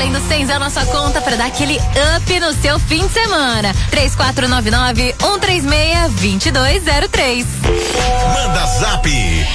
valendo 100 na sua conta para dar aquele up no seu fim de semana. 3499-136-2203. Manda zap.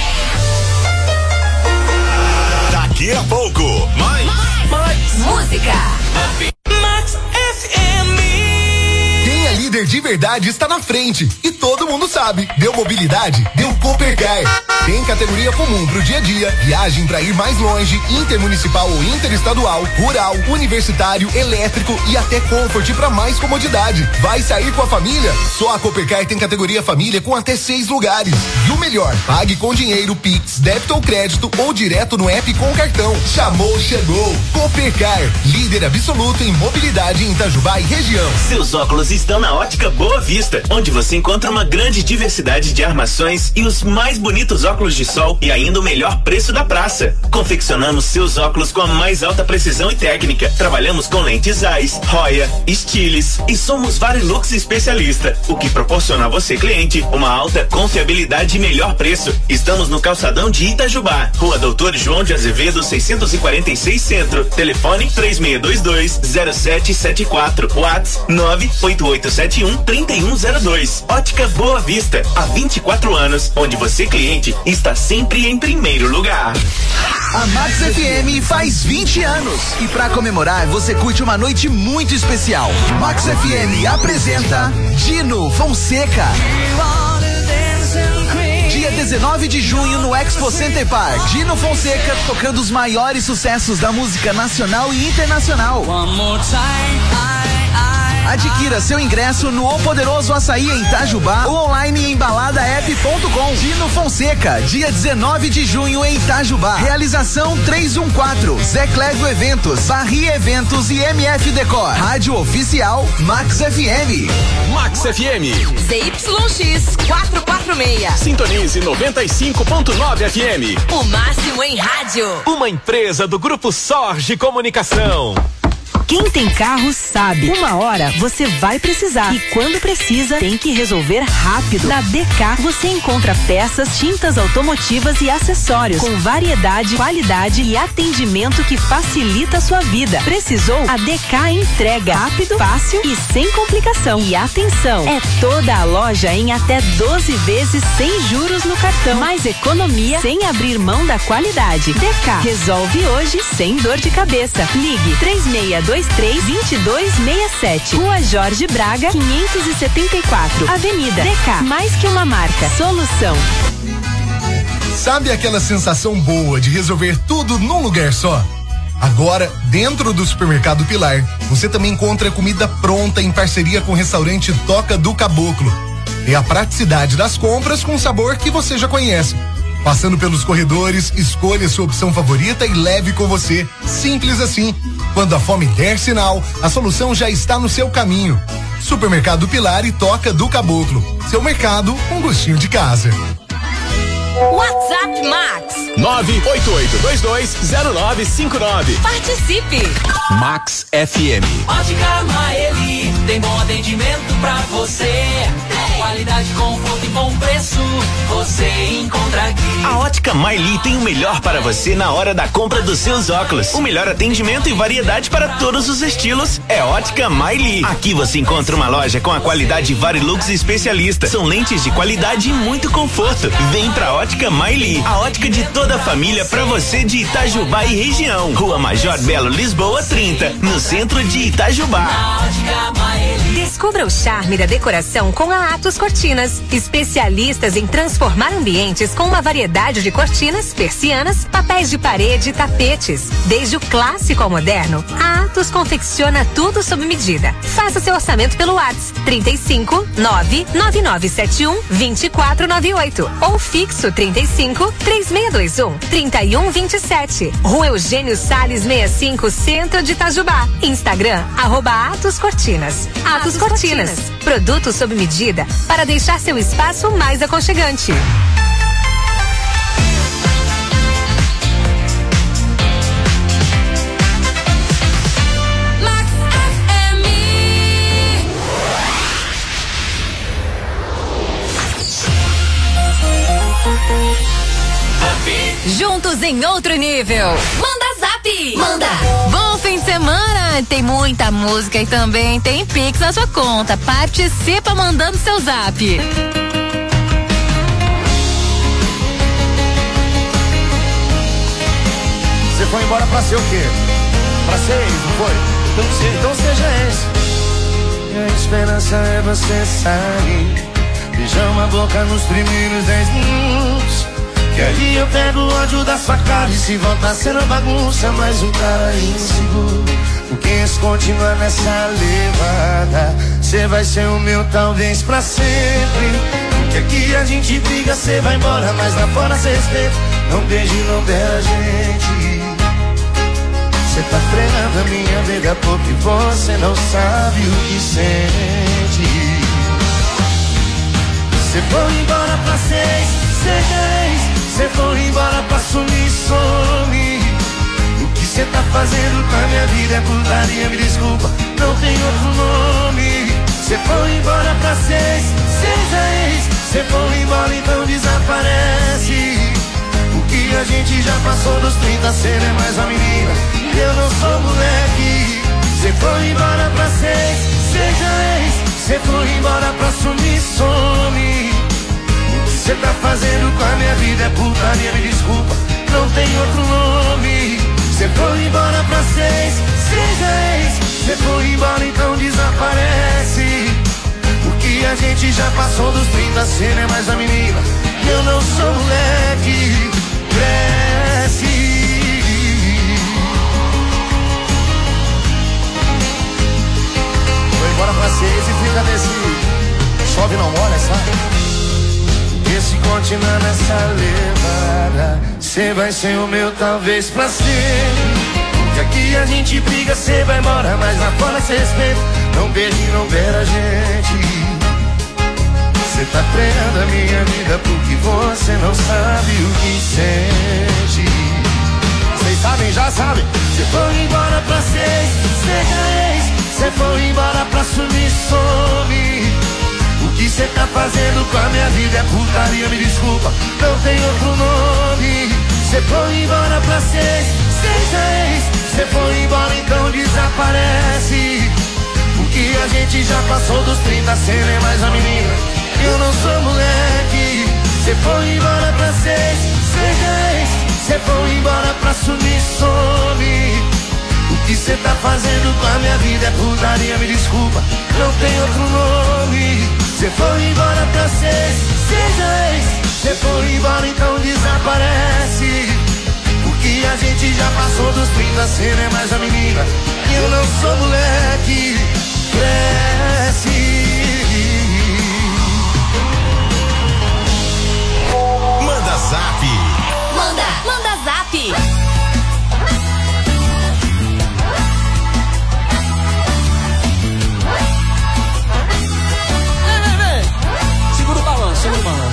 Daqui a pouco, mais música. Max FM. Quem é líder de verdade está na frente e todo mundo sabe. Deu mobilidade, deu Coopercar. Tem categoria comum pro dia a dia, viagem pra ir mais longe, intermunicipal ou interestadual, rural, universitário, elétrico e até Comfort pra mais comodidade. Vai sair com a família? Só a Coopercar tem categoria família com até 6 lugares. E o melhor, pague com dinheiro, Pix, débito ou crédito ou direto no app com cartão. Chamou, chegou. Coopercar, líder absoluto em mobilidade em Itajubá e região. Seus óculos estão na Ótica Boa Vista, onde você encontra uma grande diversidade de armações e os mais bonitos óculos de sol e ainda o melhor preço da praça. Confeccionamos seus óculos com a mais alta precisão e técnica. Trabalhamos com lentes Zeiss, Roya, Stiles e somos Varilux especialista, o que proporciona a você, cliente, uma alta confiabilidade e melhor preço. Estamos no calçadão de Itajubá, Rua Doutor João de Azevedo 646 Centro. Telefone 3622-0774. WhatsApp 98871-3102. Ótica Boa Vista, há 24 anos, onde você, cliente, está sempre em primeiro lugar. A Max FM faz 20 anos e pra comemorar você curte uma noite muito especial. Max FM apresenta Dino Fonseca. Dia 19 de junho no Expo Center Park. Dino Fonseca tocando os maiores sucessos da música nacional e internacional. Adquira seu ingresso no O Poderoso Açaí em Itajubá ou online em baladaep.com. Dino Fonseca, dia 19 de junho em Itajubá. Realização 314, Zé Clégio Eventos, Barri Eventos e MF Decor. Rádio Oficial Max FM. Max FM. ZYX 446. Sintonize 95.9 FM. O máximo em rádio. Uma empresa do Grupo Sorge Comunicação. Quem tem carro sabe, uma hora você vai precisar e quando precisa tem que resolver rápido. Na DK você encontra peças, tintas automotivas e acessórios com variedade, qualidade e atendimento que facilita a sua vida. Precisou? A DK entrega rápido, fácil e sem complicação. E atenção, é toda a loja em até 12 vezes sem juros no cartão. Mais economia sem abrir mão da qualidade. DK resolve hoje sem dor de cabeça. Ligue 3623-2267. Rua Jorge Braga, 574. Avenida DK. Mais que uma marca. Solução. Sabe aquela sensação boa de resolver tudo num lugar só? Agora, dentro do Supermercado Pilar, você também encontra comida pronta em parceria com o restaurante Toca do Caboclo. É a praticidade das compras com sabor que você já conhece. Passando pelos corredores, escolha sua opção favorita e leve com você. Simples assim. Quando a fome der sinal, a solução já está no seu caminho. Supermercado Pilar e Toca do Caboclo. Seu mercado com gostinho de casa. WhatsApp Max 988220959. Participe. Max FM. Ótica Maeli tem bom atendimento pra você. Qualidade, conforto e bom preço, você encontra aqui. A Ótica Maeli tem o melhor para você na hora da compra dos seus óculos. O melhor atendimento e variedade para todos os estilos é Ótica Maeli. Aqui você encontra uma loja com a qualidade Varilux especialista. São lentes de qualidade e muito conforto. Vem pra Ótica Maeli, a ótica de toda a família pra você de Itajubá e região. Rua Major Belo Lisboa 30, no centro de Itajubá. Ótica Maeli. Descubra o charme da decoração com a Atos Cortinas, especialistas em transformar ambientes com uma variedade de cortinas, persianas, papéis de parede e tapetes. Desde o clássico ao moderno, a Atos confecciona tudo sob medida. Faça seu orçamento pelo WhatsApp 35 99971 2498 ou fixo 35 3621 3127. Rua Eugênio Salles 65, Centro de Itajubá. Instagram @Atos Cortinas. Atos Cortinas, produtos sob medida para deixar seu espaço mais aconchegante. Max FM. Juntos em outro nível. Manda zap. Manda. Bom fim de semana. Tem muita música e também tem Pix na sua conta. Participa mandando seu zap. Você foi embora pra ser o quê? Pra ser ex, não foi? Então seja esse. E a esperança é você sair. Beijar uma boca nos primeiros 10 minutos. Que aí eu pego o ódio da sua cara. E se voltar sendo bagunça, mais um cara inseguro. Porque se continuar nessa levada, cê vai ser o meu talvez pra sempre. Porque aqui a gente briga, cê vai embora, mas lá fora cê respeita. Não beije, não beija a gente. Cê tá frenando a minha vida porque você não sabe o que sente. Cê foi embora pra seis, cê foi embora pra sumir, some. O que cê tá fazendo com a minha vida é putaria, me desculpa, não tem outro nome. Cê foi embora pra seis, cê foi embora, então desaparece. O que a gente já passou dos 30, cê não é mais uma menina, e eu não sou moleque. Cê foi embora pra seis, cê foi embora pra sumir, some. O que cê tá fazendo com a minha vida é putaria, me desculpa, não tem outro nome. Cê foi embora pra seis, cê foi embora, então desaparece. O que a gente já passou dos 30, cê não é mais a menina, e eu não sou moleque. Cresce. Foi embora pra seis e fica desse chove não molha, sabe? E se continuar nessa levada, cê vai ser o meu talvez pra sempre. Que aqui a gente briga, cê vai embora, mas lá fora cê respeita. Não beije, não beira a gente. Cê tá freando a minha vida porque você não sabe o que sente. Vocês sabem, já sabem. Cê foi embora pra seis, cê foi embora pra sumir, some. O que cê tá fazendo com a minha vida é putaria, me desculpa, não tem outro nome. Cê foi embora pra seis, cê foi embora, então desaparece. O que a gente já passou dos 30, cê não é mais a menina, eu não sou moleque. Cê foi embora pra seis, cê foi embora pra sumir, some. O que cê tá fazendo com a minha vida é putaria, me desculpa, não tem outro nome. Cê foi embora pra seis, cê foi embora, então desaparece. O que a gente já passou dos 30, cê não é mais a menina, eu não sou moleque. Cresce. Manda zap. Manda zap. Segura o balanço.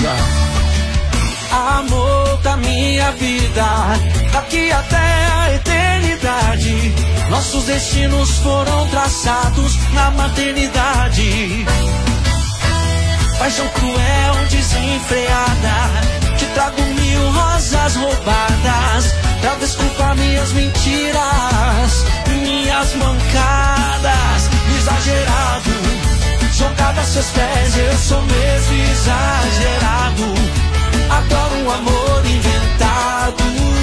Amor da minha vida, daqui até a eternidade, nossos destinos foram traçados na maternidade. Paixão cruel, desenfreada, te trago 1000 rosas roubadas pra desculpar minhas mentiras, minhas mancadas. Exagerado, jogado a seus pés, eu sou mesmo exagerado. Adoro um amor inventado.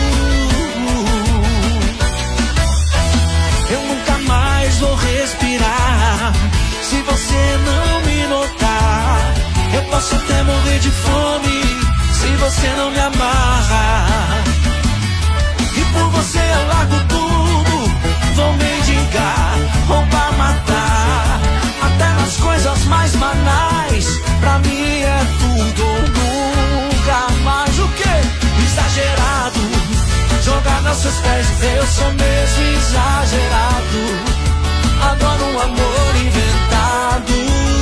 Eu nunca mais vou respirar se você não me notar. Eu posso até morrer de fome se você não me amarrar. E por você eu largo tudo, vou mendigar, roubar, matar. Até nas coisas mais banais, pra mim é tudo ou nunca mais. O quê? Exagerado, jogado aos seus pés, eu sou mesmo exagerado. Adoro um amor inventado.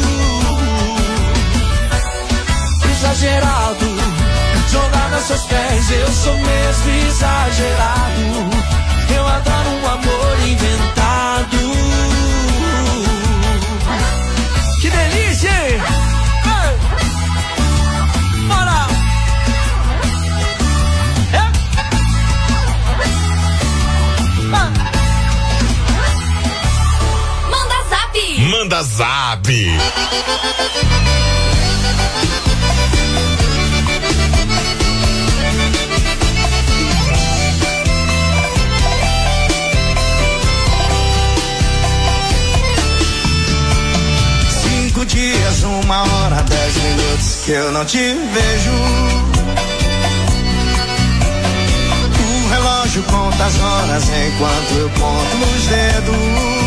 Exagerado, jogado aos seus pés, eu sou mesmo exagerado. Eu adoro um amor inventado. Que delícia, hein? Bora! Zap. 5 dias, 1 hora, 10 minutos que eu não te vejo. O relógio conta as horas enquanto eu conto nos dedos.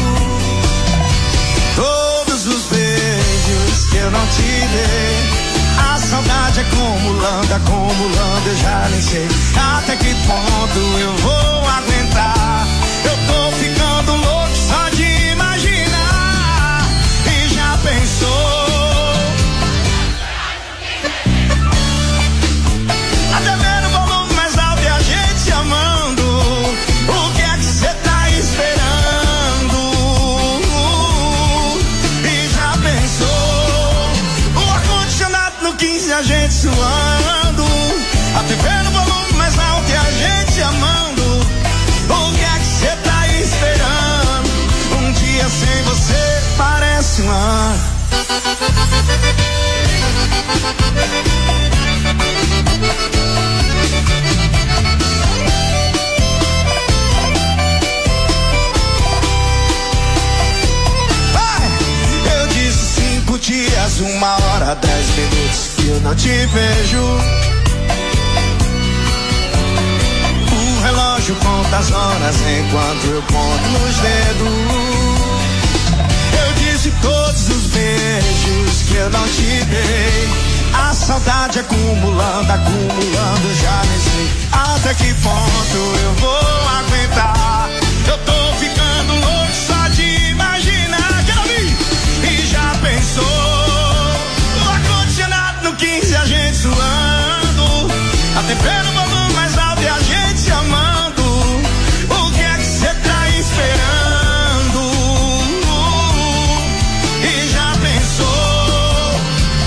Todos os beijos que eu não te dei. A saudade acumulando, acumulando, eu já nem sei até que ponto eu vou aguentar. Eu tô ficando louco só de imaginar. E já pensou? Até ver o volume mais alto e a gente se amando. O que é que cê tá esperando? E já pensou? O ar-condicionado no 15, a gente suando. Até ver o volume mais alto e a gente se amando. O que é que cê tá esperando? Um dia sem você parece um ano. Eu disse 5 dias, 1 hora, 10 minutos que eu não te vejo. O relógio conta as horas enquanto eu conto nos dedos. Eu disse todos os beijos que eu não te dei. A saudade acumulando, acumulando, já nem sei até que ponto eu vou aguentar. Eu tô ficando louco só de imaginar. Quero ouvir! E já pensou? O ar-condicionado no 15, a gente suando. Até pelo volume mais alto e a gente se amando. O que é que cê tá esperando? E já pensou?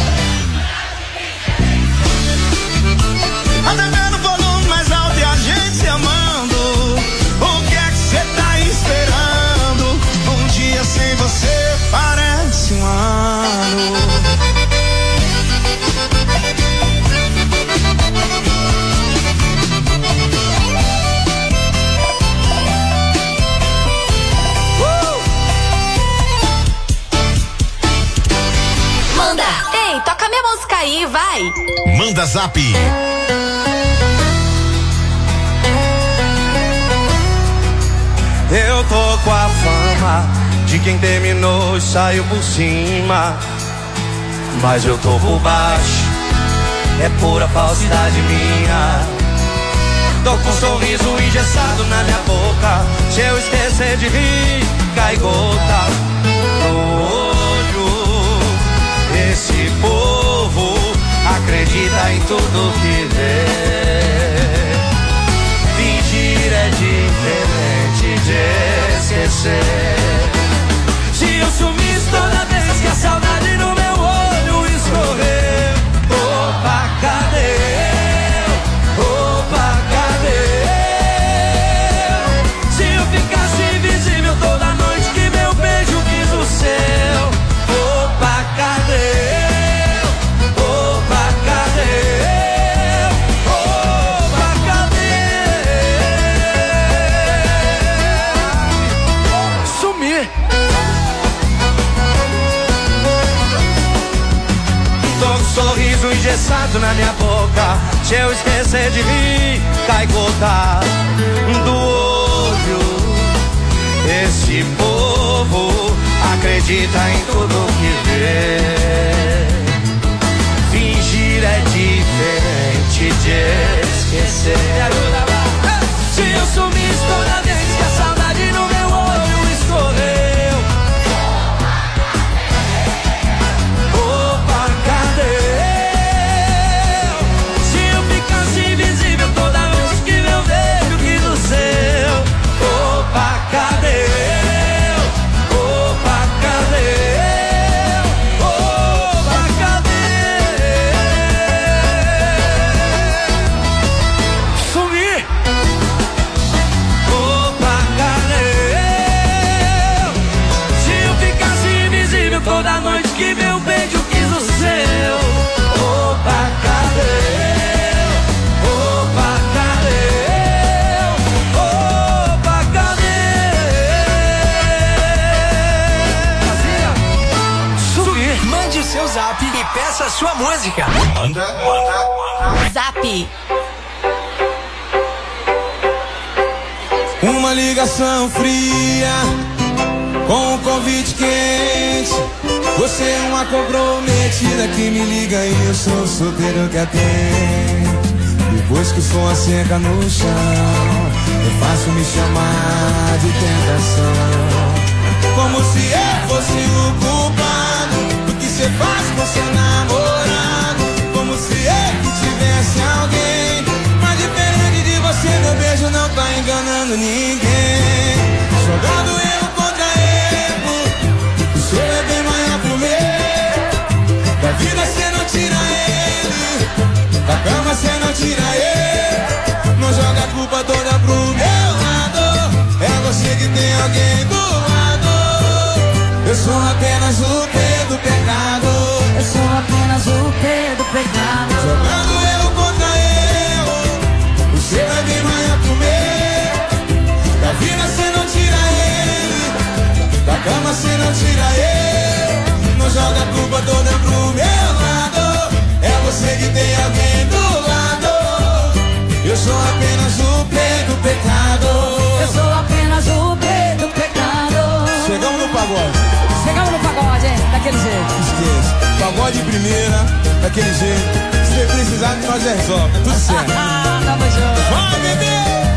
Até vendo o volume mais alto e a gente se amando. O que é que cê tá esperando? Um dia sem você parece um ano. Manda! Ei, toca minha música aí, vai! Manda Zap. Eu tô com a fama de quem terminou e saiu por cima, mas eu tô por baixo, é pura falsidade minha. Tô com um sorriso engessado na minha boca. Se eu esquecer de rir, cai gota no olho. Esse povo acredita em tudo que vê. Fingir é diferente de esquecer. Se eu sumisse toda vez que a saudade no meu olho escorreu, opa, cadê eu? Opa, cadê eu? Se eu ficasse invisível toda noite que meu beijo quis o seu, opa, cadê eu? Opa, cadê eu? Opa, cadê eu? Sumir. Tô com um sorriso engessado na minha boca. Se eu esquecer de rir, cai gota do olho. Esse povo acredita em tudo que vê. Fingir é diferente de esquecer. Me ajuda, vai. Se eu sumisse toda vez que a saudade no meu olho escorreu, opa, cadê eu? Se eu ficasse invisível toda vez que meu beijo quis o seu, opa, cadê eu? Opa, cadê eu? peça a sua música. Manda. Zap. Uma ligação fria com um convite quente. Você é uma comprometida que me liga e eu sou solteiro que atende. Depois que o som seca no chão, é fácil me chamar de tentação. Como se eu fosse o culpado do que você faz com seu namorado. Como se eu que tivesse alguém. Mas diferente de você, meu beijo não tá enganando ninguém. Jogando erro contra erro, o seu é bem maior pro meu. Da vida cê não tira ele, da cama cê não tira ele. Não joga a culpa toda pro meu lado. É você que tem alguém do lado. Eu sou apenas o P do pecado. Eu sou apenas o P do pecado. Jogando erro contra erro, o seu é bem maior pro meu. Da vida cê não tira ele, da cama cê não tira ele. Não joga a culpa toda pro meu lado. É você que tem alguém do lado. Eu sou apenas o P do pecado. Eu sou apenas o P do pecado. Chegamos no pagode. Chegamos no pagode, hein? Daquele jeito. Esqueça. Pagode de primeira, daquele jeito. Se você precisar, nós resolve. Tudo certo. Tamo junto. Vai, bebê!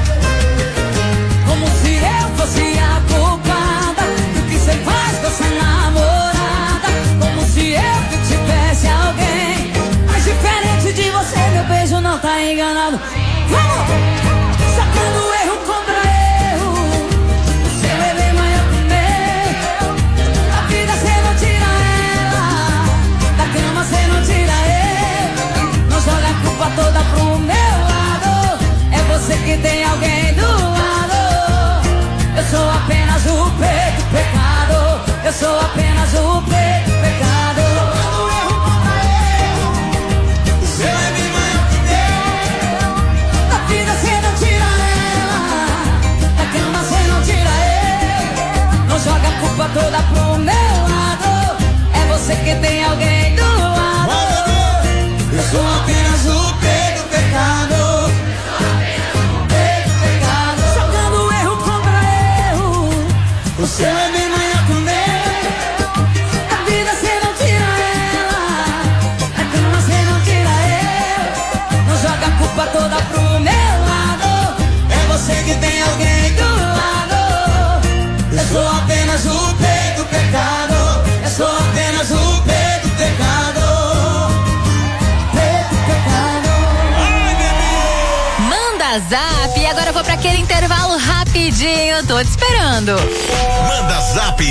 Como se eu fosse a culpada do que você faz com essa namorada. Como se eu que tivesse alguém. Mas diferente de você, meu beijo não tá enganado. Vamos! Sacando erro contra erro, o seu é bem maior que o meu. Da vida cê não tira ela, da cama cê não tira ele. Não joga a culpa toda pro meu lado. É você que tem alguém do lado. Eu sou apenas o P do pecado. Eu sou apenas o P do pecado. Sacando erro contra erro, O seu é bem maior que o meu. da vida cê não tira ela, da cama cê não tira ele. Não joga a culpa toda pro meu lado. É você que tem alguém do lado. Eu sou apenas o P do pecado. P do pecado. Jogando erro contra erro, O seu é bem maior que o meu. da vida cê não tira ela, da cama cê não tira ele. Não joga a culpa toda pro meu lado. É você que tem alguém do lado. Eu sou apenas o P do pecado. Eu sou apenas o P do pecado. P do pecado. Ai, bebê! Manda zap e agora eu vou pra aquele intervalo rapidinho, tô te esperando. Manda Zap.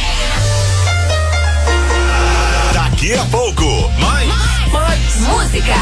Daqui a pouco, mais Música.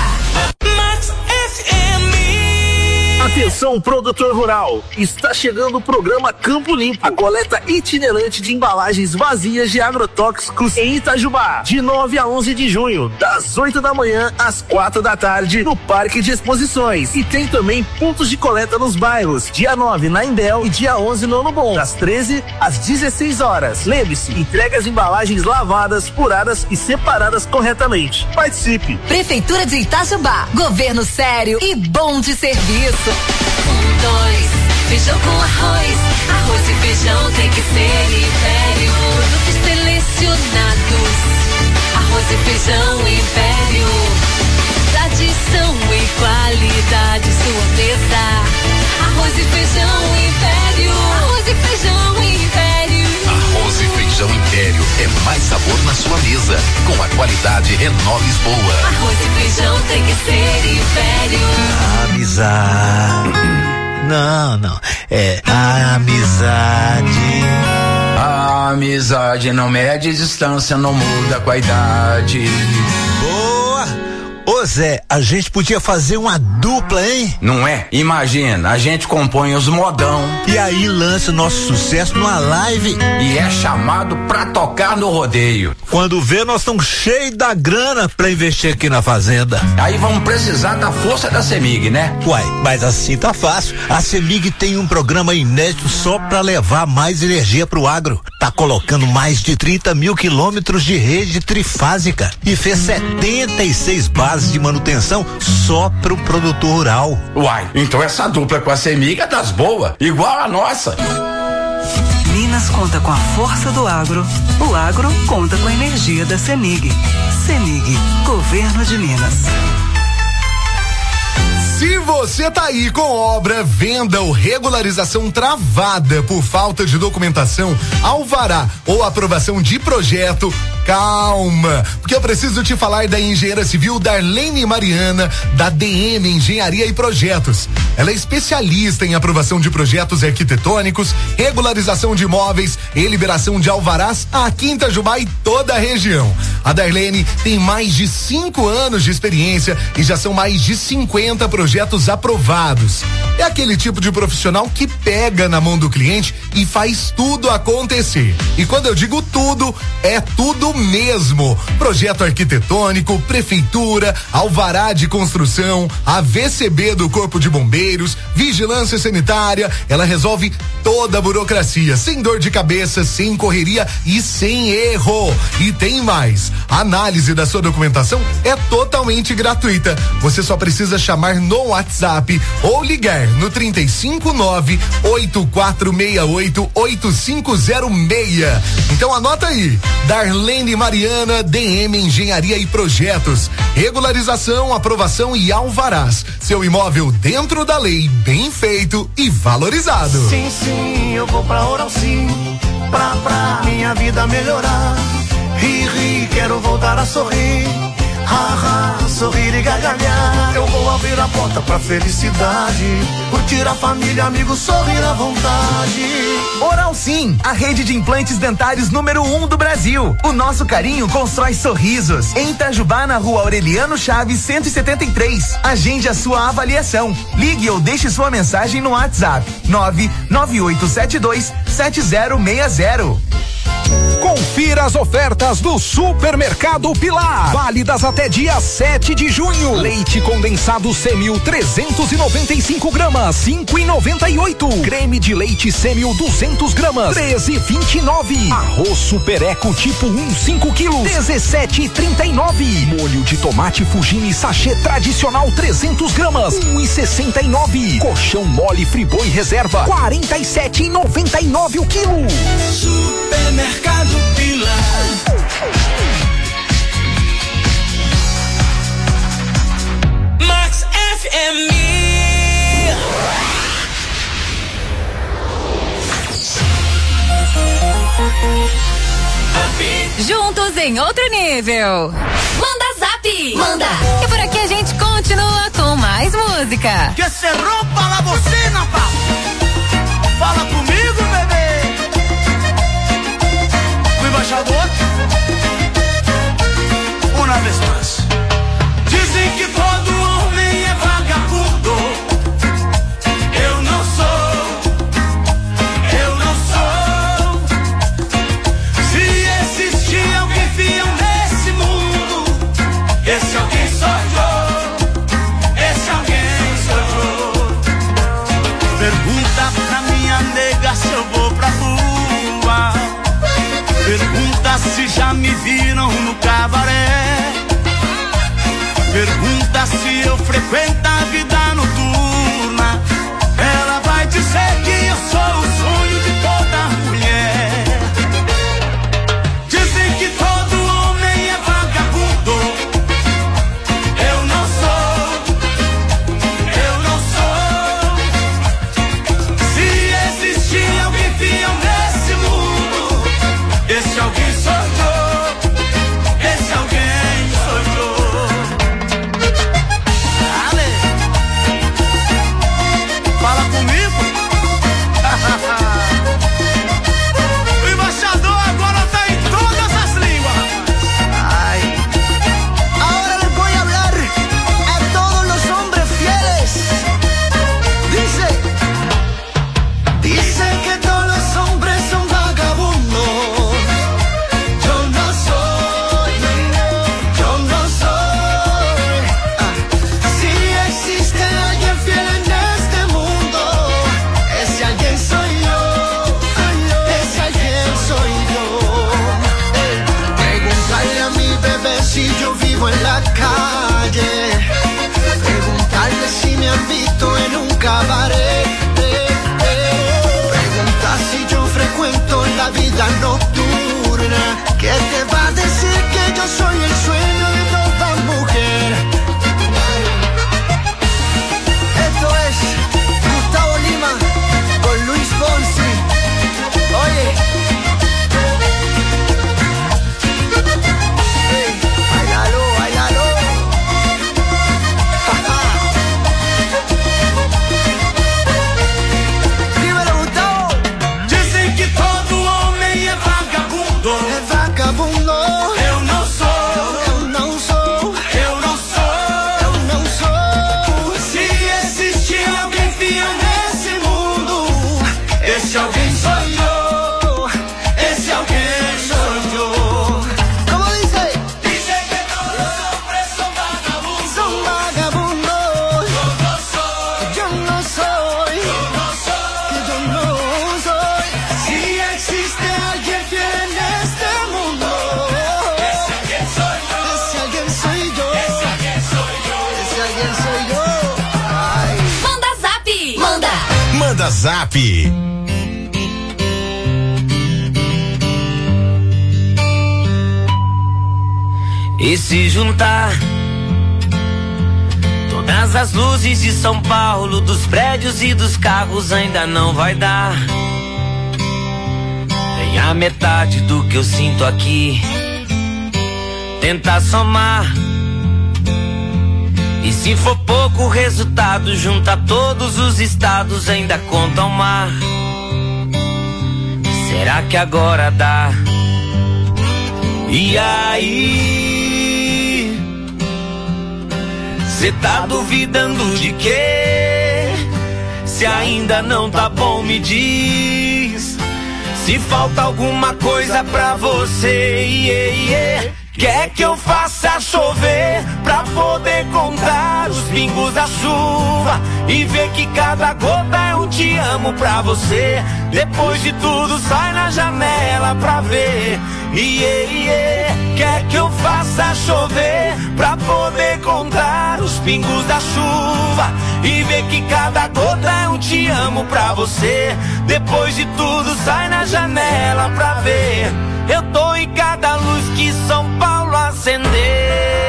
Atenção, produtor rural, está chegando o programa Campo Limpo, a coleta itinerante de embalagens vazias de agrotóxicos em Itajubá, de 9 a 11 de junho, das 8 da manhã às 4 da tarde, no Parque de Exposições. E tem também pontos de coleta nos bairros, dia 9 na Imbel e dia 11 no Ano Bom, das 13 às 16 horas. Lembre-se, entregue as embalagens lavadas, furadas e separadas corretamente. Participe! Prefeitura de Itajubá, governo sério e bom de serviço. 1, 2, feijão com arroz. Arroz e feijão tem que ser Império. Produtos selecionados. Arroz e feijão Império. Tradição e qualidade, sua mesa. Arroz e feijão Império. Arroz e feijão Império. Arroz e feijão Império é mais sabor na sua mesa, com a qualidade Renault Lisboa. Arroz e feijão tem que ser Império. Amizade. Não, é amizade. A amizade não mede distância, não muda com a idade. Boa! Ô Zé, a gente podia fazer uma dupla, hein? Não é? Imagina, a gente compõe os modão. E aí lança o nosso sucesso numa live. E é chamado pra tocar no rodeio. Quando vê, nós estamos cheios da grana pra investir aqui na fazenda. Aí vamos precisar da força da CEMIG, né? Uai, mas assim tá fácil. A CEMIG tem um programa inédito só pra levar mais energia pro agro. Tá colocando mais de 30 mil quilômetros de rede trifásica e fez 76 bases de manutenção só pro produtor rural. Uai, então essa dupla com a CEMIG é das boas, igual a nossa. Minas conta com a força do agro. O agro conta com a energia da CEMIG. CEMIG, Governo de Minas. Se você tá aí com obra, venda ou regularização travada por falta de documentação, alvará ou aprovação de projeto, calma, porque eu preciso te falar da engenheira civil Darlene Mariana, da DM Engenharia e Projetos. Ela é especialista em aprovação de projetos arquitetônicos, regularização de imóveis e liberação de alvarás aqui em Itajubá e toda a região. A Darlene tem mais de 5 anos de experiência e já são mais de 50 projetos aprovados. É aquele tipo de profissional que pega na mão do cliente e faz tudo acontecer. E quando eu digo tudo, é tudo mesmo. Projeto arquitetônico, prefeitura, alvará de construção, AVCB do Corpo de Bombeiros, vigilância sanitária. Ela resolve toda a burocracia, sem dor de cabeça, sem correria e sem erro. E tem mais, a análise da sua documentação é totalmente gratuita. Você só precisa chamar no WhatsApp ou ligar no 359-8468-8506. Então anota aí, Darlene Mariana, DM Engenharia e Projetos, regularização, aprovação e alvarás. Seu imóvel dentro da lei, bem feito e valorizado. Sim, sim, eu vou pra Oral Sim, pra minha vida melhorar. Ri, quero voltar a sorrir. Sorrir e gargalhar. Eu vou abrir a porta pra felicidade, curtir a família, amigos, sorrir à vontade. Oral Sim, a rede de implantes dentários número 1 do Brasil. O nosso carinho constrói sorrisos. Em Itajubá, na Rua Aureliano Chaves, 173. Agende a sua avaliação. Ligue ou deixe sua mensagem no WhatsApp 998727060. Confira as ofertas do Supermercado Pilar, válidas até dia 7 de junho. Leite condensado Semil 395 gramas, 5,98. Creme de leite Semil 200 gramas, 13,29. Arroz Super Eco tipo 1, 5 quilos, 17,39. Molho de tomate Fugini sachê tradicional 300 gramas, 1,69. Colchão mole Friboi Reserva, 47,99 o quilo. Supermercado Pilar. Max FM. Juntos em outro nível. Manda zap. Manda. E por aqui a gente continua com mais música. Que se rompa la bocina, pá. Fala comigo, bebê. O embaixador. Uma vez mais. Dizem que todo homem é vagabundo. Eu não sou. Se existir alguém fiel nesse mundo, esse alguém sou eu. Esse alguém sou eu. Pergunta pra minha nega se eu vou pra rua. Pergunta se já me viram no cabaré. Pergunta se eu frequento a vida noturna. Ela vai dizer que eu sou o sonho de toda mulher. Dizem que todo homem é vagabundo. Eu não sou. Se existir alguém fiel nesse mundo, esse alguém sou eu. Esse alguém sou eu. vida nocturna que te va a decir que yo soy el sueño de toda mujer. Esto es Gustavo Lima con Luis Fonsi. Oye, hey, bailalo, bailalo. Dímelo, Gustavo. Dizem que todo homem é vagabundo. É vagabundo. Eu não sou. Eu não sou. Eu não sou. Eu não sou. Se existe alguém fiel nesse mundo, esse alguém sou eu. Esse alguém sou eu. Como dice? Dizem que todos os hombres são vagabundos. Son vagabundos. Eu não sou. Yo no soy. Eu não sou. Que yo no soy. Se existe alguien fiel en este mundo, ese alguien soy yo. Ese alguien soy yo. Ese alguien soy yo. Ese alguien soy yo. Ay. Manda zap! Manda! Manda Zap. E se juntar todas as luzes de São Paulo, dos prédios e dos carros, ainda não vai dar nem a metade do que eu sinto aqui. Tentar somar, e se for pouco o resultado, junta todos os estados, ainda conta o mar. Será que agora dá? E aí? Cê tá duvidando de quê? Se ainda não tá bom, me diz. Se falta alguma coisa pra você, quer que eu faça chover pra poder contar os pingos da chuva e ver que cada gota é um te amo pra você. Depois de tudo sai na janela pra ver. Quer que eu faça chover pra poder contar os pingos da chuva e ver que cada gota é um te amo pra você. Depois de tudo sai na janela pra ver. Eu tô em cada luz que São Paulo acender.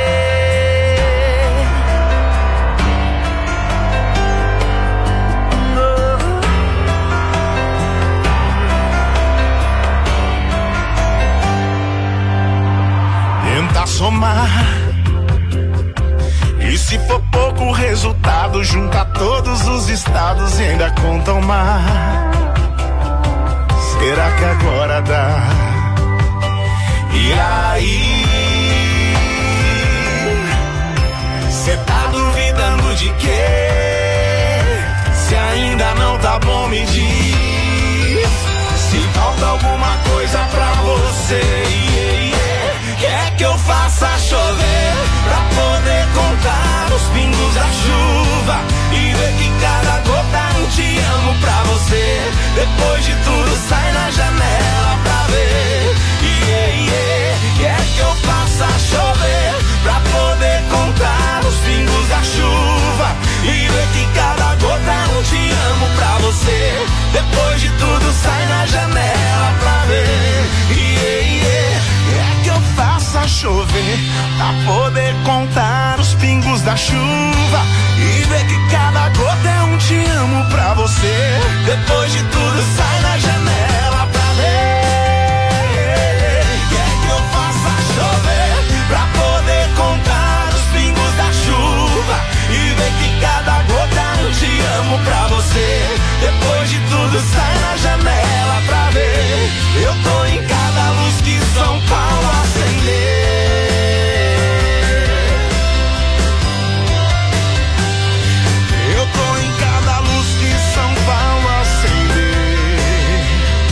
Tenta somar, e se for pouco o resultado, junta todos os estados e ainda conta o mar. Será que agora dá? E aí? Cê tá duvidando de quê? Se ainda não tá bom, me diz. Se falta alguma coisa pra você, quer que eu faça chover pra poder contar os pingos da chuva e ver que cada gota é um te amo pra você. Depois de tudo sai na janela pra ver. Quer que eu faça chover pra poder contar os pingos da chuva e ver que cada gota é um te amo pra você. Depois de tudo sai na janela pra ver. Quer que eu faça chover pra poder contar os pingos da chuva e ver que cada gota é um te amo pra você. Depois de tudo sai na janela pra ver. Quer que eu faça chover pra poder contar os pingos da chuva e ver que cada gota é um te amo pra você. Depois de tudo sai na janela pra ver. Eu tô em cada luz que São Paulo acender. Eu tô em cada luz que São Paulo acender.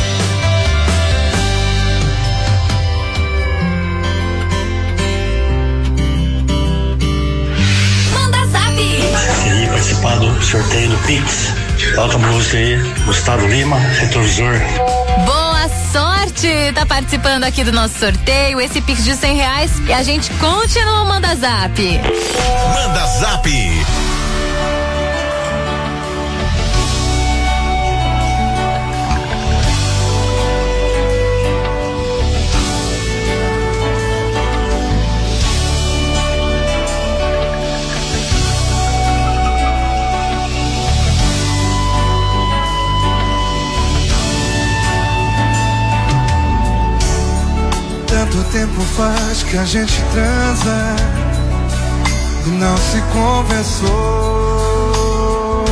Manda zap! E aí, participar do sorteio do Pix. Toca a música aí, Gustavo Lima, Retrovisor. Boa sorte! Tá participando aqui do nosso sorteio, esse Pix de R$100 e a gente continua o Manda Zap. Manda Zap. Quanto tempo faz que a gente transa e não se conversou?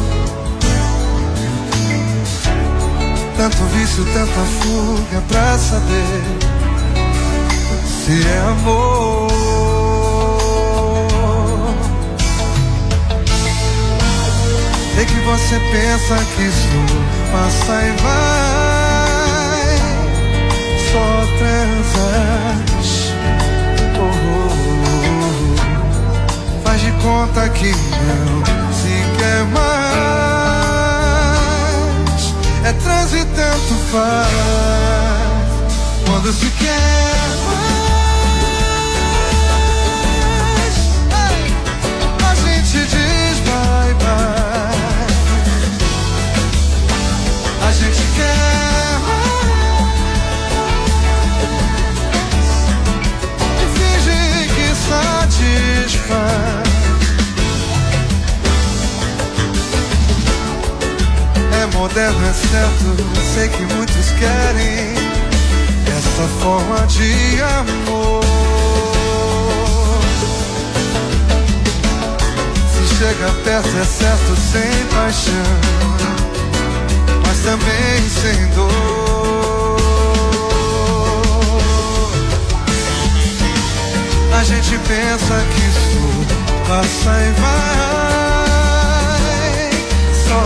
Tanto vício, tanta fuga pra saber se é amor. É que você pensa que isso passa e vai, só transas. Faz de conta que não se quer mais. É trans e tanto faz. Quando se quer mais, a gente diz bye bye. A gente quer mais e finge que satisfaz. É moderno, é certo, sei que muitos querem essa forma de amor. Se chega perto é certo, sem paixão, mas também sem dor. A gente pensa que isso passa e vai, só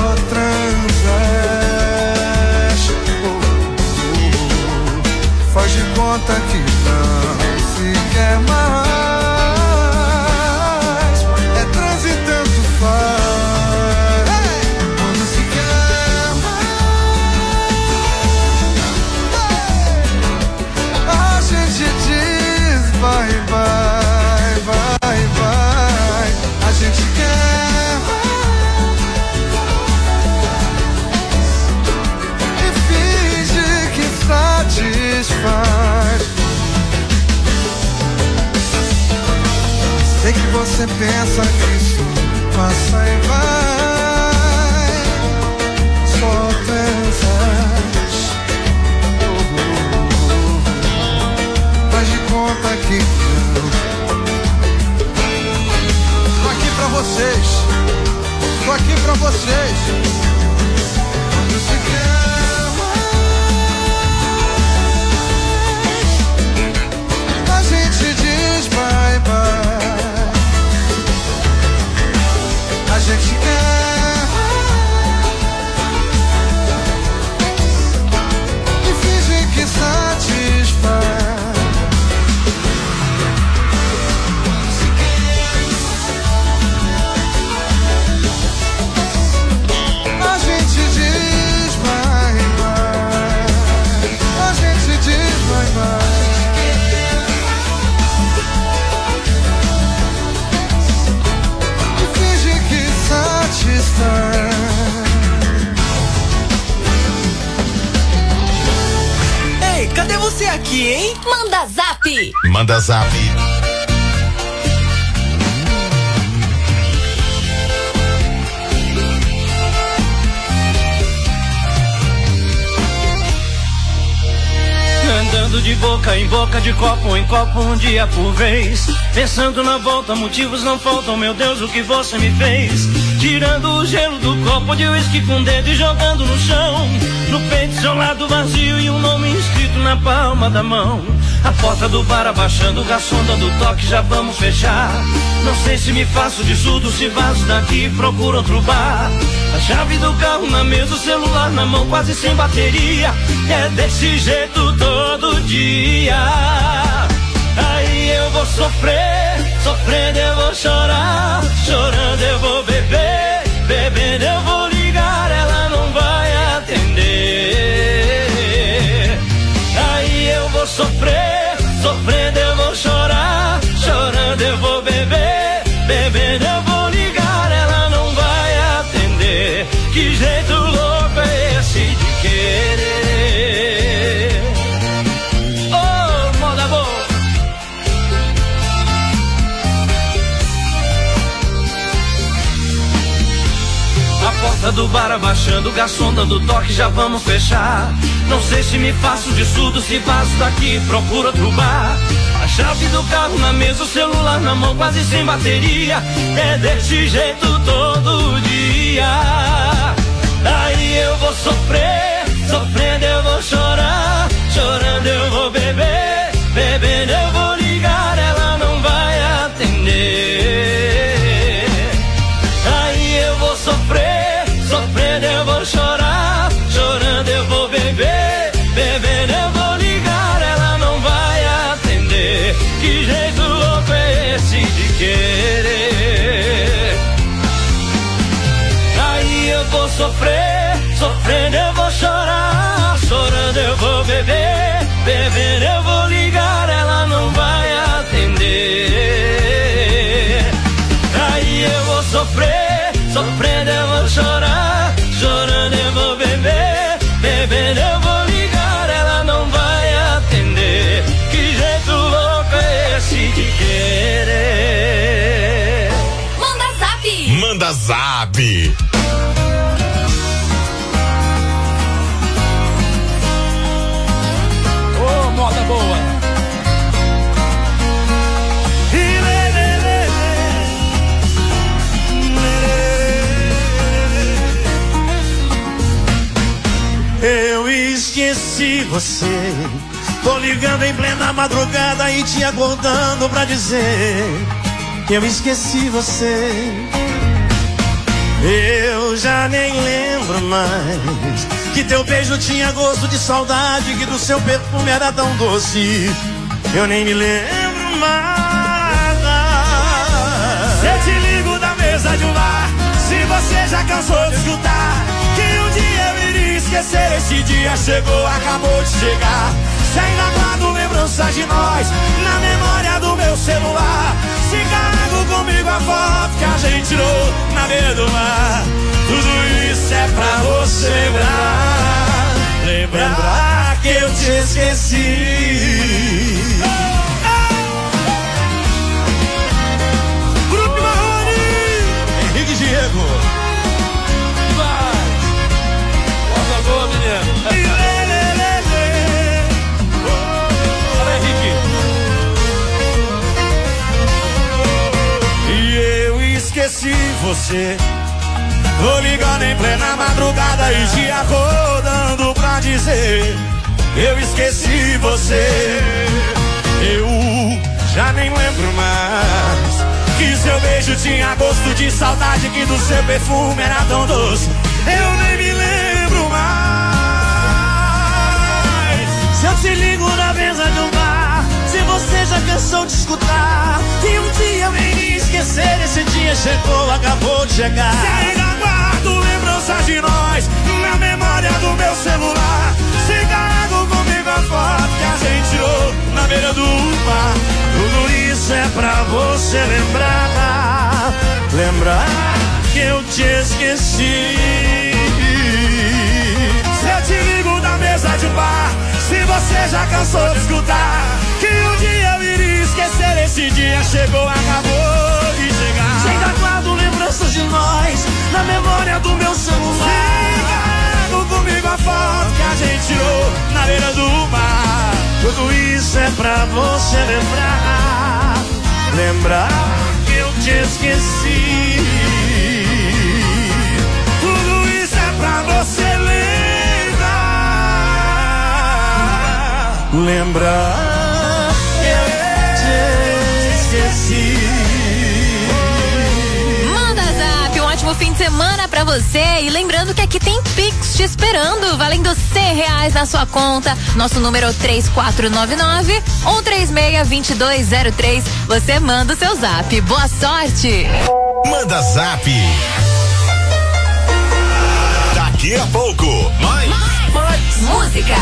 transas. Faz de conta que não se quer mais. É trans e tanto faz. Quando se quer mais, a gente diz vai, vai, vai, vai. A gente quer mais e finge que satisfaz. Sei que você pensa que isso passa e vai, só pensas. Faz de conta que não. Tô aqui pra vocês, tô aqui pra vocês. Quando se quer mais, a gente diz bye bye. A gente quer e finge que satisfaz. A gente diz bye bye. A gente diz bye bye. E finge que satisfaz. Ei, cadê você aqui, hein? Manda zap! Manda zap. Andando de boca em boca, de copo em copo, um dia por vez. Pensando na volta, motivos não faltam, meu Deus, o que você me fez. Tirando o gelo do copo de uísque com o dedo e jogando no chão. No peito, seu lado vazio e um nome escrito na palma da mão. A porta do bar abaixando, o garçom dando toque, já vamos fechar. Não sei se me faço de surdo, se vazo daqui e procuro outro bar. A chave do carro na mesa, o celular na mão, quase sem bateria. É desse jeito todo dia. Aí eu vou sofrer, sofrendo eu vou chorar, chorando eu vou beber, bebendo eu vou ligar, ela não vai atender. Aí eu vou sofrer, sofrendo eu vou chorar, chorando eu vou beber, bebendo eu vou ligar, ela não vai atender. Que jeito louco é esse de querer? Oh, moda boa. A porta do bar abaixando, garçom dando toque, já vamos fechar. Não sei se me faço de surdo, se passo daqui, procuro outro bar. A chave do carro na mesa, o celular na mão, quase sem bateria. É desse jeito todo dia. Daí eu vou sofrer, sofrendo eu vou chorar, chorando eu vou beber, bebendo eu vou ligar, ela não vai atender. Aí eu vou sofrer, sofrendo eu vou chorar, chorando eu vou beber, bebendo eu vou ligar, ela não vai atender. Que jeito louco é esse de querer? Aí eu vou sofrer, sofrendo eu vou chorar, chorando eu vou beber, bebendo eu vou ligar, ela não vai atender. Aí eu vou sofrer, sofrendo eu vou chorar, chorando eu vou beber, bebendo eu vou ligar, ela não vai atender. Que jeito louco é esse de querer? Manda zap! Manda zap! Ô, moda boa! Eu esqueci você. Tô ligando em plena madrugada e te acordando pra dizer que eu esqueci você. Eu já nem lembro mais que teu beijo tinha gosto de saudade, que do seu perfume era tão doce. Eu nem me lembro mais. Eu te ligo da mesa de um bar, se você já cansou de escutar que um dia eu iria esquecer. Esse dia chegou, acabou de chegar. Se ainda guardo lembranças de nós na memória do meu celular, se carrego comigo a foto que a gente tirou na beira do mar. Tudo isso é pra você lembrar, lembrar que eu te esqueci. Grupo Marrone, Henrique Diego. Vai, bota boa, menino. Fala, Henrique. E eu esqueci você. Tô ligando em plena madrugada e te acordando pra dizer eu esqueci você. Eu já nem lembro mais que seu beijo tinha gosto de saudade, que do seu perfume era tão doce. Eu nem me lembro mais. Se eu te ligo na mesa de um bar, se você já cansou de escutar que um dia eu iria esquecer. Esse dia chegou, acabou de chegar. Se ainda guardo lembranças de nós na memória do meu celular, se carrego comigo a foto que a gente tirou na beira do mar. Tudo isso é pra você lembrar, lembrar que eu te esqueci. Se eu te ligo da mesa de bar, se você já cansou de escutar que um dia eu iria esquecer. Esse dia chegou, acabou de chegar. Se ainda guardo lembranças de nós na memória do meu celular, carrego comigo a foto que a gente tirou na beira do mar. Tudo isso é pra você lembrar, lembrar que eu te esqueci. Tudo isso é pra você lembrar, lembrar que eu te esqueci. Manda zap, um ótimo fim de semana pra você. E lembrando que aqui tem Pix te esperando, valendo R$100 na sua conta. Nosso número é 3499 136-2203. Você manda o seu zap. Boa sorte. Manda zap. Daqui a pouco, mais música.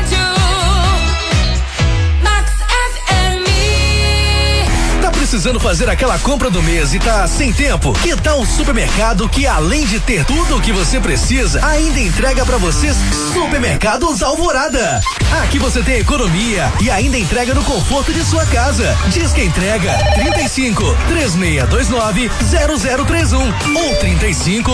Precisando fazer fazer aquela compra do mês e tá sem tempo? Que tal um supermercado que, além de ter tudo o que você precisa, ainda entrega pra vocês? Supermercados Alvorada. Aqui você tem economia e ainda entrega no conforto de sua casa. Diz que entrega 35 3629 0031 ou 35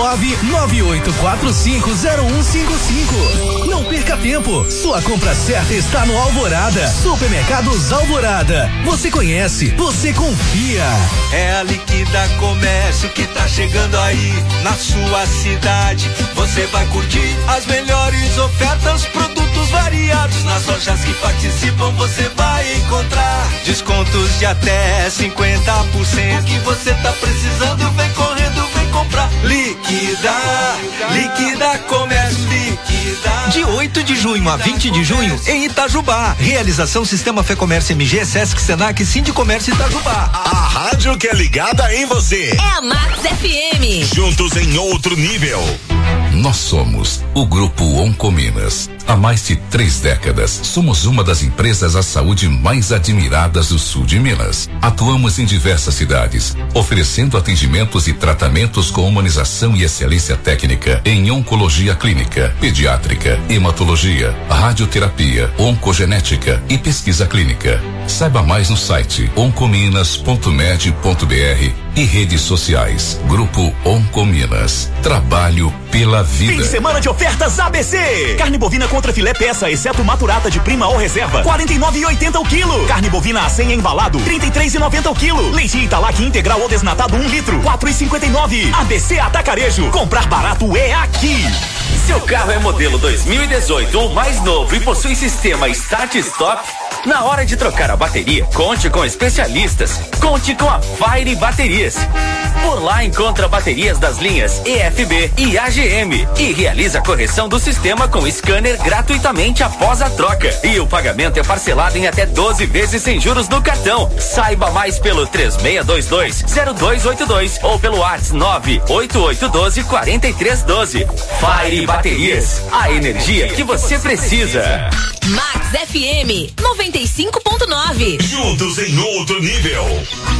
99845 0155. Não perca tempo. Sua compra certa está no Alvorada. Supermercados Alvorada. Você conhece, você confia. É a Liquida Comércio que tá chegando aí na sua cidade. Você vai curtir as melhores ofertas, produtos variados. Nas lojas que participam você vai encontrar descontos de até 50%. O que você tá precisando, vem correndo, vem comprar. Liquida Comércio, liquida. De 8 de junho a 20 de junho em Itajubá. Realização Sistema Fê Comércio MG, Sesc, Senac, Sindicomércio Itajubá. A rádio que é ligada em você. É a Max FM. Juntos em outro nível. Nós somos o Grupo Oncominas. Há mais de 3 décadas, somos uma das empresas da saúde mais admiradas do sul de Minas. Atuamos em diversas cidades, oferecendo atendimentos e tratamentos com humanização e excelência técnica em oncologia clínica, pediátrica, hematologia, radioterapia, oncogenética e pesquisa clínica. Saiba mais no site oncominas.med.br e redes sociais. Grupo Oncominas. Trabalho pela vida. Fim de semana de ofertas ABC. Carne bovina contra filé peça, exceto maturata de prima ou reserva, 49,80 o quilo. Carne bovina a 100 embalado, 33,90 o quilo. Leite Italac integral ou desnatado 1 litro, 4,59. ABC Atacarejo. Comprar barato é aqui. Seu carro é modelo 2018 ou mais novo e possui sistema Start Stop? Na hora de trocar a bateria, conte com especialistas. Conte com a Fire Baterias. Por lá encontra baterias das linhas EFB e AGM e realiza a correção do sistema com scanner gratuitamente após a troca. E o pagamento é parcelado em até 12 vezes sem juros no cartão. Saiba mais pelo 3622-0282 ou pelo WhatsApp 98812-4312. Fire Baterias, a energia que você precisa. Max FM 95.9. Juntos em outro nível.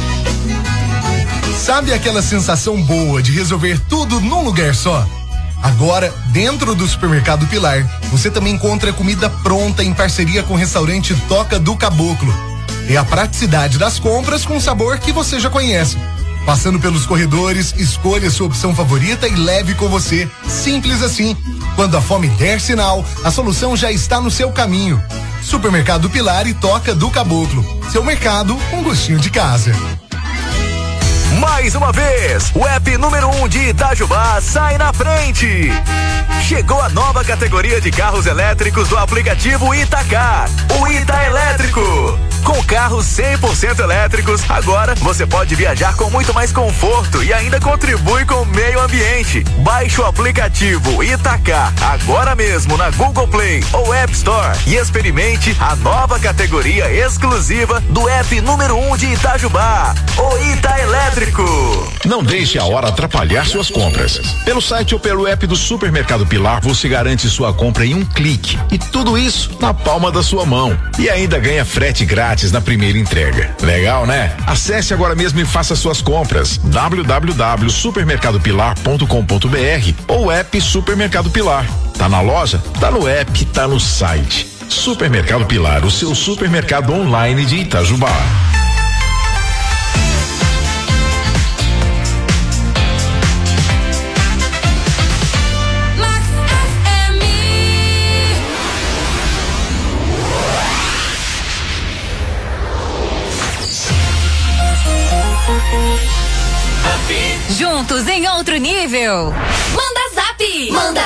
Sabe aquela sensação boa de resolver tudo num lugar só? Agora, dentro do Supermercado Pilar, você também encontra comida pronta em parceria com o restaurante Toca do Caboclo. É a praticidade das compras com sabor que você já conhece. Passando pelos corredores, escolha sua opção favorita e leve com você. Simples assim. Quando a fome der sinal, a solução já está no seu caminho. Supermercado Pilar e Toca do Caboclo. Seu mercado com gostinho de casa. Mais uma vez, o app número 1 de Itajubá sai na frente. Chegou a nova categoria de carros elétricos do aplicativo Itacar, o Ita Elétrico. Com carros 100% elétricos, agora você pode viajar com muito mais conforto e ainda contribui com o meio ambiente. Baixe o aplicativo Itacar agora mesmo na Google Play ou App Store e experimente a nova categoria exclusiva do app número 1 de Itajubá, o Ita Elétrico. Não deixe a hora atrapalhar suas compras. Pelo site ou pelo app do Supermercado Pilar, você garante sua compra em um clique. E tudo isso na palma da sua mão. E ainda ganha frete grátis na primeira entrega. Legal, né? Acesse agora mesmo e faça suas compras. www.supermercadopilar.com.br ou app Supermercado Pilar. Tá na loja? Tá no app, tá no site. Supermercado Pilar, o seu supermercado online de Itajubá. Juntos em outro nível. Manda zap! Manda!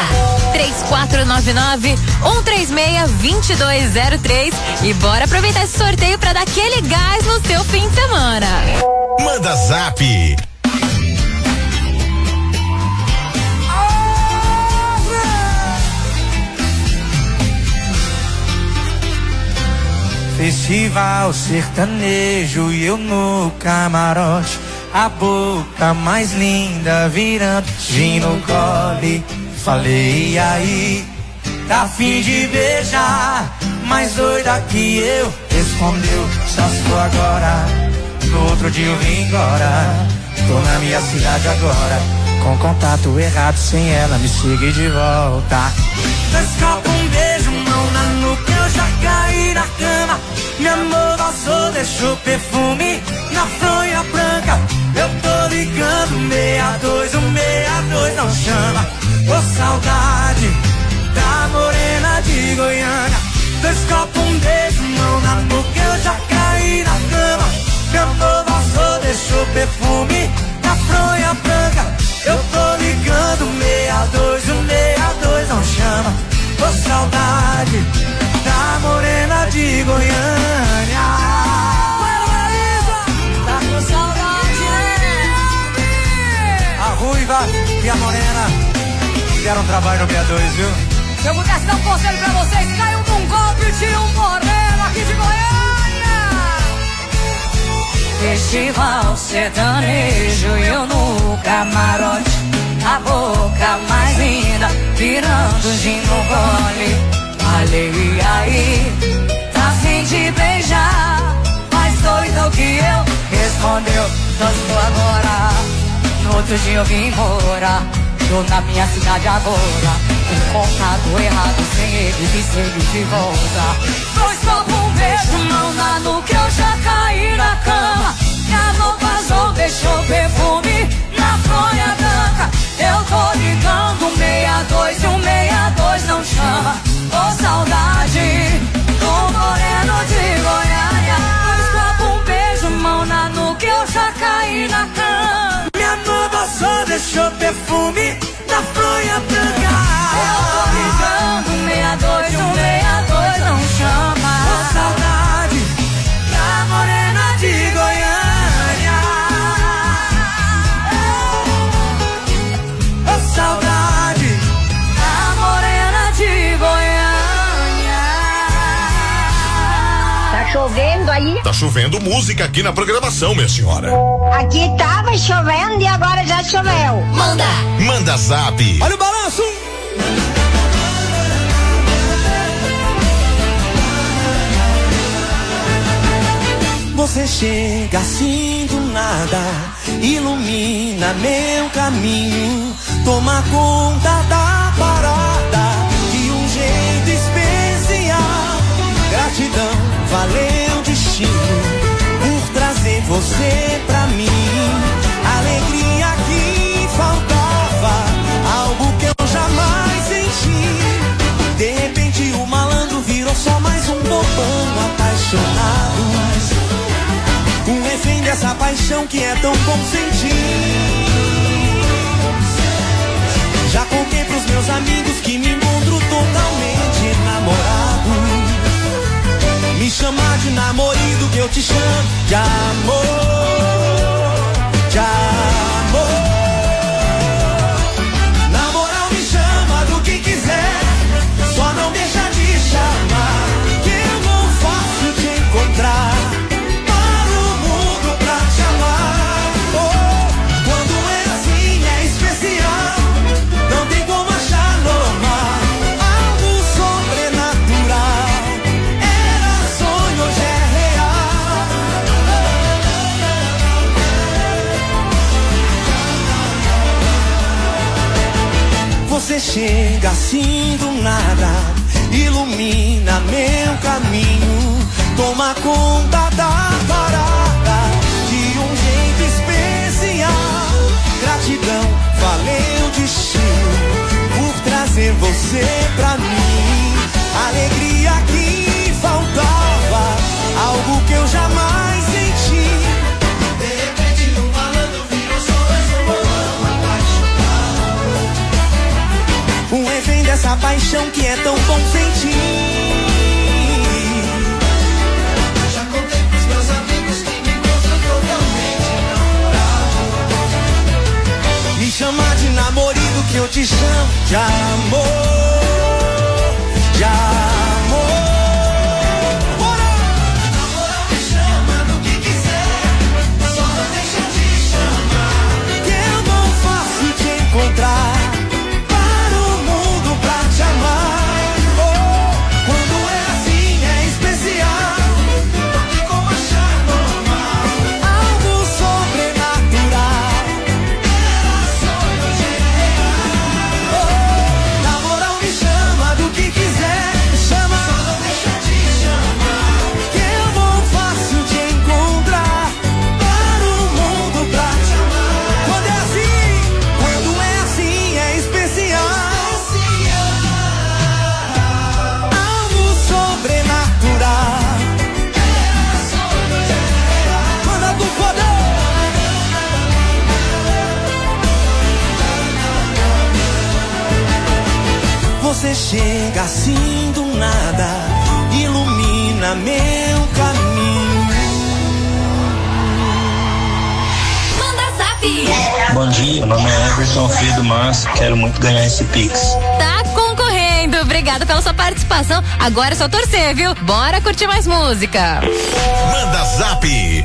3499-136-2203 e bora aproveitar esse sorteio pra dar aquele gás no seu fim de semana. Manda zap! Festival sertanejo e eu no camarote, a boca mais linda virando gin no gole. Falei, e aí, tá a fim de beijar? Mais doida que eu, respondeu, só sou agora. No outro dia eu vim embora. Tô na minha cidade agora, com contato errado, sem ela me seguir de volta. Escapa um beijo, mão na nuca, eu já caí na cama. Meu amor vazou, deixou perfume na fronha branca. Eu tô ligando 62, o 62 não chama. Ô saudade da morena de Goiânia. Escapa um beijo, mão na nuca, eu já caí na cama. Meu amor vazou, deixou perfume na fronha branca. Eu tô ligando 62, o 62 não chama. Ô saudade da morena de Goiânia. Tá com saudade, né? A Ruiva e a Morena fizeram trabalho no 62, viu? Se eu pudesse dar um conselho pra vocês, caiam num golpe e tiram um moreno aqui de Goiânia. Festival sertanejo, eu no camarote, a boca mais linda, virando gin no gole. Falei, aí, tá afim de beijar, mais doido que eu. Respondeu, tô agora. No outro dia eu vim embora, tô na minha cidade agora, com contato errado, sem ele me seguir de volta. Dois copos, um beijo, mão na nuca, eu já caí na cama. Minha mão vazou, deixou perfume na fronha branca. Eu tô ligando 62 e o 62 não chama. Ô saudade do moreno de Goiânia. Dois copos, um beijo, mão na nuca, eu já caí na cama. Minha mão vazou, deixou perfume na fronha branca. Eu tô ligando 62 e o 62 não chama. Ô saudade da morena de Goiânia. Ô saudade da morena de Goiânia. Tá chovendo aí? Tá chovendo música aqui na programação, minha senhora. Aqui tava chovendo e agora já choveu. Manda zap. Olha o balanço. Você chega assim do nada, ilumina meu caminho, toma conta da parada de um jeito especial. Gratidão, valeu o destino por trazer você pra mim. Alegria que faltava, algo que eu jamais senti. De repente o malandro virou só mais um bobão apaixonado, um refém dessa paixão que é tão bom sentir. Já contei pros meus amigos que me encontro totalmente namorado. Me chamar de namorido que eu te chamo de amor, de amor. Na moral me chama do que quiser, só não deixa de chamar, que eu não faço te encontrar. Você chega assim do nada, ilumina meu caminho, toma conta da parada de um jeito especial. Gratidão, valeu o destino por trazer você pra mim. Alegria que faltava, algo que eu jamais senti. De repente um malandro virou só mais um bobão apaixonado, um refém dessa paixão que é tão bom sentir. Já contei pros meus amigos que me encontram totalmente namorado. Me chamar de namorido que eu te chamo de amor, de amor. Bora! Na moral me chama do que quiser, só não deixa de chamar, que eu não faço te encontrar. chega assim do nada, ilumina meu caminho. Manda zap. Bom dia, meu nome é Everton, filho do Márcio, quero muito ganhar esse Pix. Tá concorrendo, obrigado pela sua participação. Agora é só torcer, viu? Bora curtir mais música. Manda zap.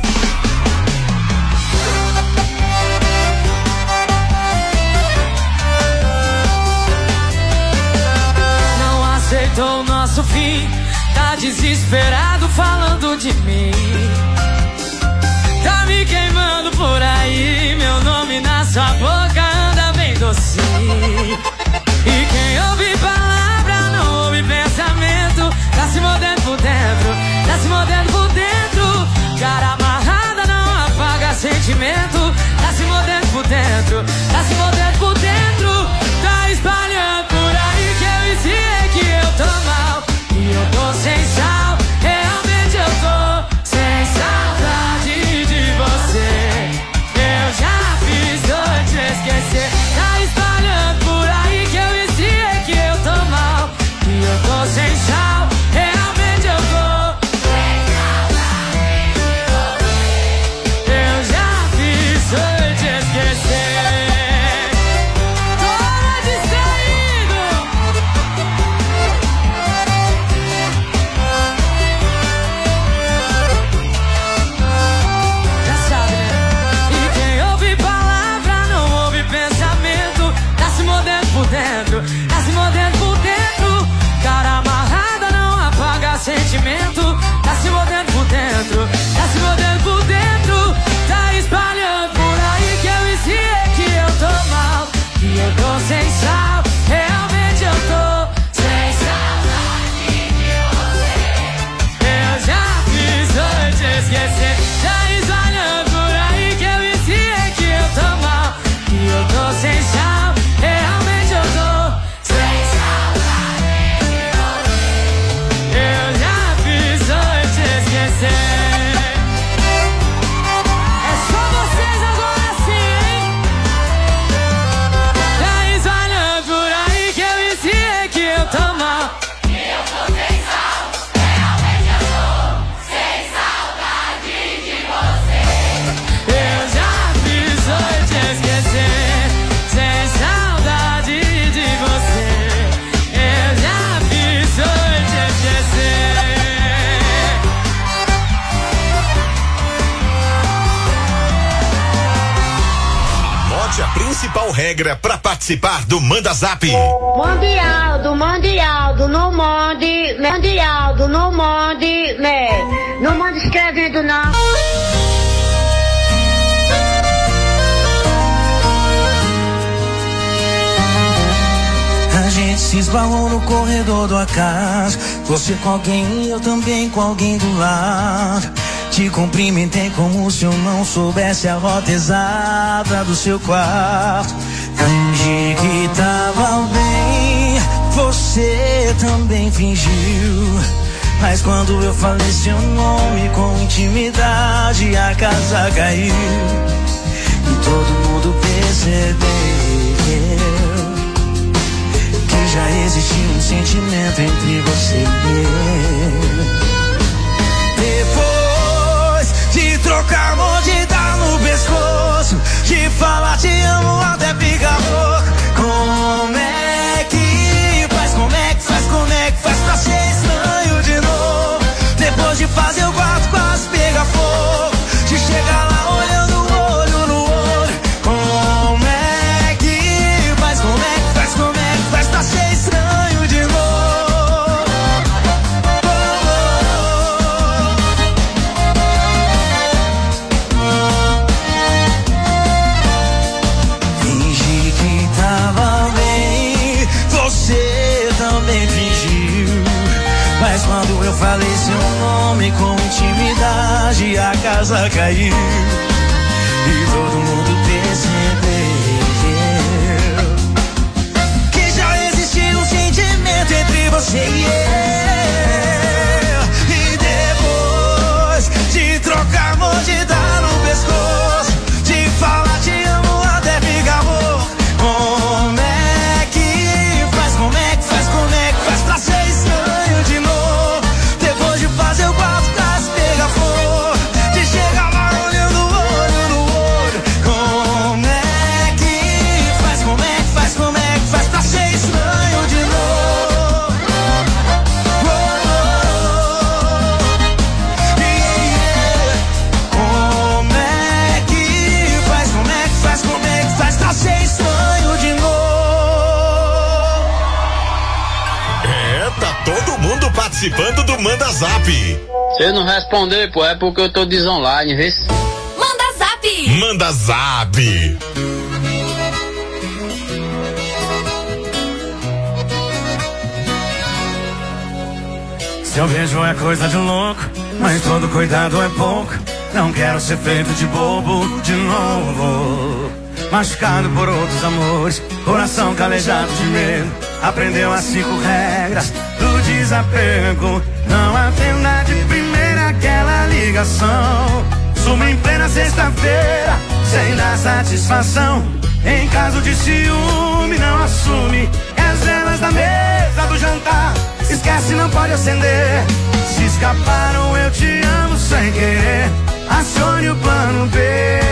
Aceitou o nosso fim, tá desesperado falando de mim. Tá me queimando por aí, meu nome na sua boca anda bem docinho. E quem ouve palavra não ouve pensamento, tá se mordendo por dentro, tá se mordendo por dentro. Cara amarrada não apaga sentimento, tá se mordendo por dentro, tá se mordendo por dentro. Tá espalhando por aí que eu ensinei que eu tô mal, e eu tô sem sal, realmente eu tô sem saudade de você. Eu já fiz dois te esquecer. Tá espalhando por aí que eu ensinei que eu tô mal, e eu tô sem sal, realmente eu tô sem saudade de você. Eu já fiz dois te esquecer. Tá se mordendo por dentro, cara amarrada não apaga sentimento. Tá se mordendo por dentro, tá se mordendo por dentro. Tá espalhando por aí que eu ensinei que eu tô mal, que eu tô sem sal, realmente eu tô sem saudade de você. Eu já fiz dois te esquecer. Tá espalhando por aí que eu ensinei que eu tô mal, que eu tô sem sal, realmente eu tô sem saudade de você. Eu já fiz dois te esquecer. É só vocês agora sim, hein? Tá espalhando por aí que eu ensinei que eu tô mal, que eu tô sem sal, realmente eu tô sem saudade de você. Eu já fiz dois te esquecer, sem saudade de você. Eu já fiz dois te esquecer. Anote a principal regra para participar do Manda Zap. Mundialdo, não mande, Mundialdo, não mande, né? Não mande escrevendo, não. A gente se esbarrou no corredor do acaso, você com alguém e eu também com alguém do lado. Te cumprimentei como se eu não soubesse a rota exata do seu quarto. Fingi que tava bem, você também fingiu. Mas quando eu falei seu nome com intimidade, a casa caiu. E todo mundo percebeu que já existia um sentimento entre você e eu. Depois de trocar amor, de dar no pescoço, de falar te amo até ficar louco. Como é que faz, como é que faz, como é que faz pra ser estranho de novo? Depois de fazer o quarto quase pegar fogo, de chegar lá olhando olho no olho. Como é que faz, como é que faz, como é que faz pra ser estranho de novo? Fingi que tava bem, você também fingiu. Mas quando eu falei seu nome com intimidade, a casa caiu. E todo mundo percebeu que já existia um sentimento entre você e eu. E depois de trocar amor, de dar no pescoço, de falar te amo até ficar louco. Como é que faz, como é que faz, como é que faz pra ser participando do Manda Zap. Se eu não responder, pô, é porque eu tô desonline, vê? Manda Zap. Manda Zap. Se eu vejo é coisa de louco, mas todo cuidado é pouco. Não quero ser feito de bobo de novo. Machucado por outros amores, coração calejado de medo. Aprendeu as 5 regras do desapego. Não atenda de primeira aquela ligação. Suma em plena sexta-feira, sem dar satisfação. Em caso de ciúme, não assume. É as velas da mesa do jantar, esquece, não pode acender. Se escaparam, eu te amo sem querer. Acione o plano B.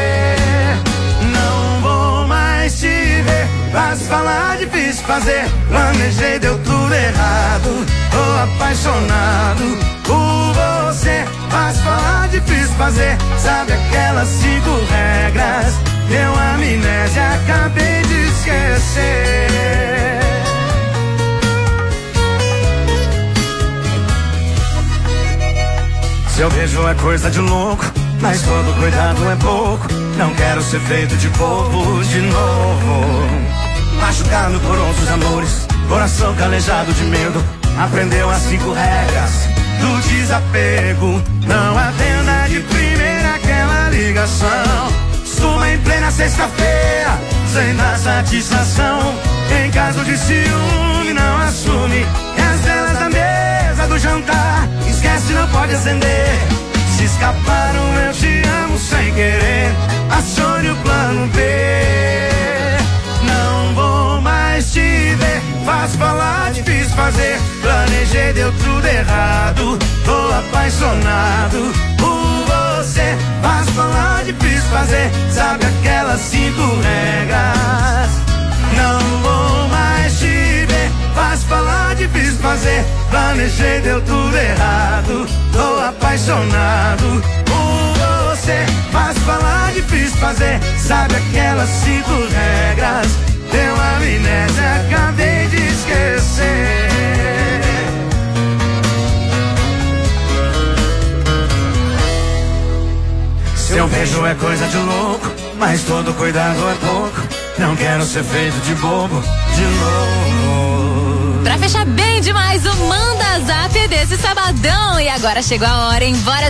Não vou mais te ver. Fácil falar, difícil fazer. Planejei, deu tudo errado. Tô apaixonado por você. Fácil falar, difícil fazer. Sabe aquelas 5 regras? Deu amnésia, acabei de esquecer. Se eu vejo é coisa de louco, mas todo cuidado é pouco. Não quero ser feito de bobo de novo. Machucado por outros amores, coração calejado de medo. Aprendeu as 5 regras do desapego. Não atenda de primeira aquela ligação. Suma em plena sexta-feira, sem dar satisfação. Em caso de ciúme, não assume. É as velas da mesa do jantar, esquece, não pode acender. Se escaparam, eu te amo sem querer. Acione o plano B. Não vou mais te ver. Fácil falar, difícil fazer. Planejei, deu tudo errado. Tô apaixonado por você. Fácil falar, difícil fazer. Sabe aquelas 5 regras? Não vou mais te ver. Fácil falar, difícil fazer. Planejei, deu tudo errado. Tô apaixonado por você. Fácil falar, difícil fazer. Sabe aquelas 5 regras? Deu amnésia, acabei de esquecer. Se eu vejo é coisa de louco, mas todo cuidado é pouco. Não quero ser feito de bobo de novo. Pra fechar bem demais o Manda Zap desse sabadão. E agora chegou a hora, hein? Bora